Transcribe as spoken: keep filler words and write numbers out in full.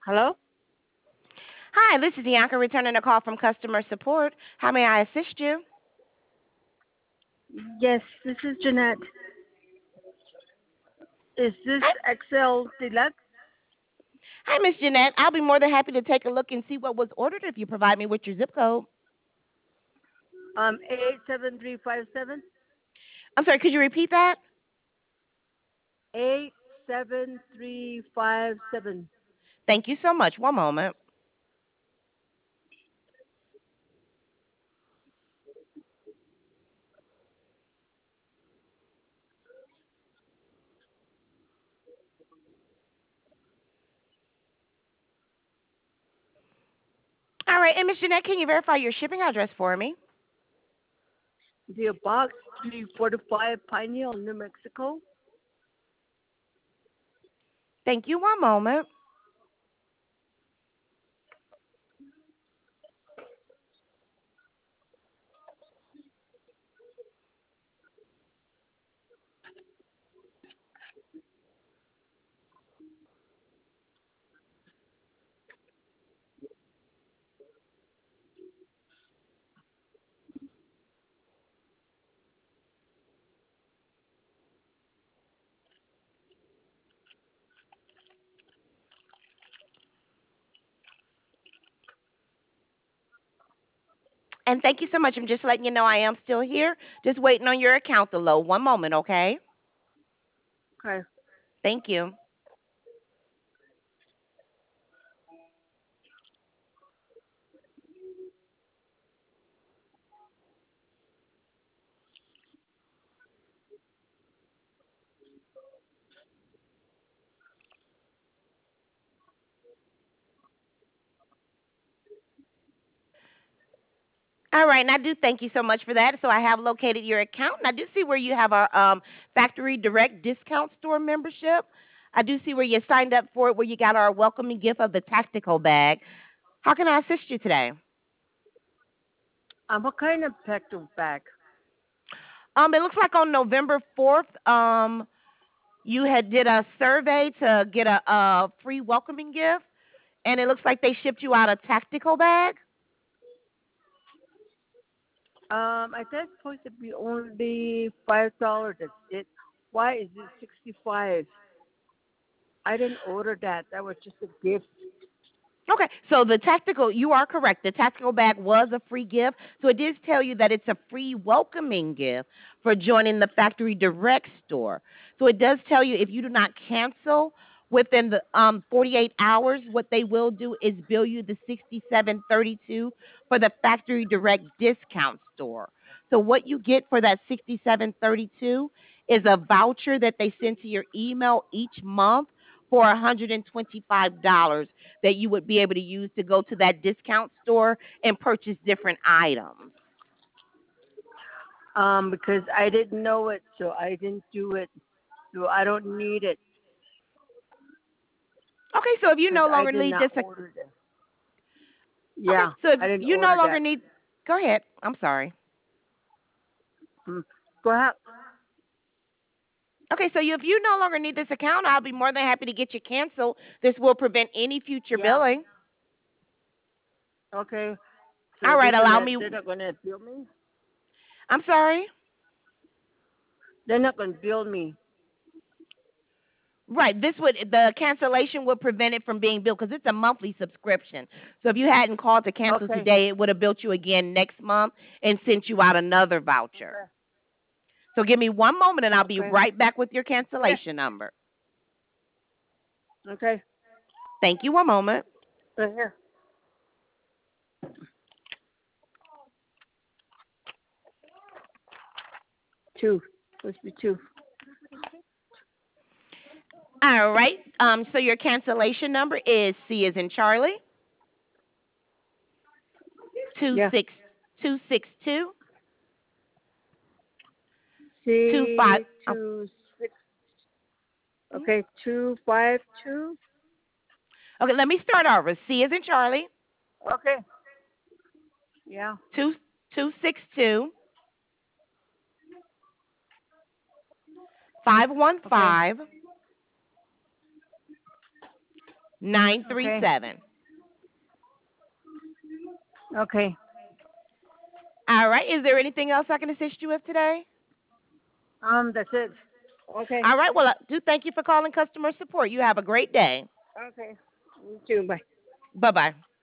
Hello? Hi, this is Bianca returning a call from customer support. How may I assist you? Yes, this is Jeanette. Is this Hi, X L Deluxe? Hi, Miss Jeanette. I'll be more than happy to take a look and see what was ordered if you provide me with your zip code. Um, eight seven three five seven? I'm sorry, could you repeat that? eight seven three five seven. Thank you so much. One moment. All right, and Miss Jeanette, can you verify your shipping address for me? The box three forty-five Pineal, New Mexico. Thank you. One moment. And thank you so much. I'm just letting you know I am still here, just waiting on your account to load. One moment, okay? Okay. Thank you. All right, and I do thank you so much for that. So I have located your account, and I do see where you have our um, factory direct discount store membership. I do see where you signed up for it, where you got our welcoming gift of the tactical bag. How can I assist you today? Um, what kind of petrol bag? Um, it looks like on November fourth, um, you had did a survey to get a, a free welcoming gift, and it looks like they shipped you out a tactical bag. Um, I thought it's supposed to be only five dollars. That's it. Why is it sixty-five? I didn't order that. That was just a gift. Okay, so the tactical, you are correct. The tactical bag was a free gift. So it did tell you that it's a free welcoming gift for joining the factory direct store. So it does tell you if you do not cancel within the um forty-eight hours, what they will do is bill you the sixty-seven thirty-two for the factory direct discount store. So what you get for that sixty-seven thirty-two is a voucher that they send to your email each month for one hundred twenty-five dollars that you would be able to use to go to that discount store and purchase different items. Um, because I didn't know it, so I didn't do it. So I don't need it Okay, so if you because no I longer did need not this, order it. okay, Yeah, so if I didn't you no order longer that. need, go ahead. I'm sorry. Mm. Go ahead. Okay, so if you no longer need this account, I'll be more than happy to get you canceled. This will prevent any future Yeah. billing. Okay. All So right, they're allow gonna me. they're not gonna bill me. I'm sorry. They're not gonna bill me. Right, this would the cancellation would prevent it from being billed because it's a monthly subscription. So if you hadn't called to cancel Okay. today, it would have billed you again next month and sent you out another voucher. Okay. So give me one moment and I'll be Okay. right back with your Okay. cancellation number. Okay. Thank you. One moment. Right here. Two. Supposed to be two. All right. Um, so your cancellation number is C as in Charlie, two Yeah. six two six two two five. C Oh, two six. Okay. Two five two. okay, let me start over. C as in Charlie, Okay. Yeah. two two six two five one Okay. five nine three seven. Okay. All right. Is there anything else I can assist you with today? Um, that's it. Okay. All right. Well, I do thank you for calling customer support. You have a great day. Okay. You too. Bye. Bye-bye.